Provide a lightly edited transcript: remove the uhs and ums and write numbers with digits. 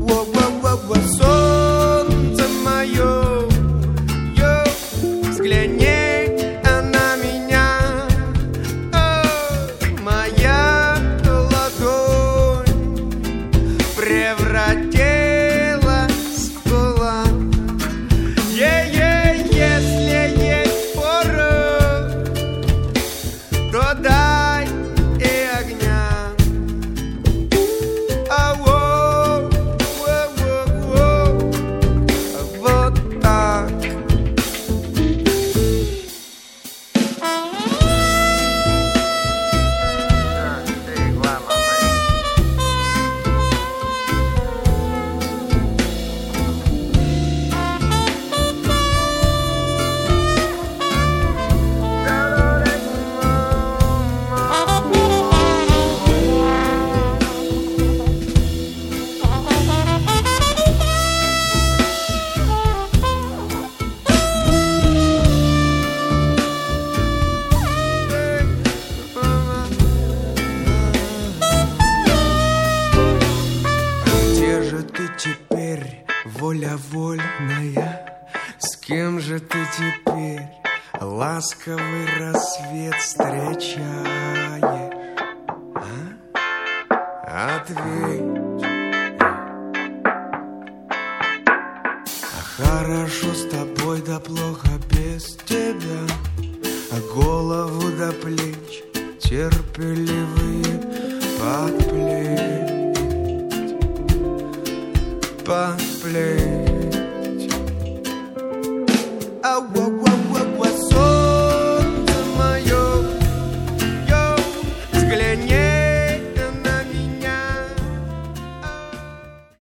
Солнце мое, взгляни на меня. Моя ладонь превратилась в кулак. Если есть порох, то дай и огня. Вот так. Где же ты теперь, воля вольная? С кем же ты теперь ласковый рассвет встречаешь? Ответь. Хорошо с тобой, да плохо без тебя. Голову до плеч терпеливые подплеть.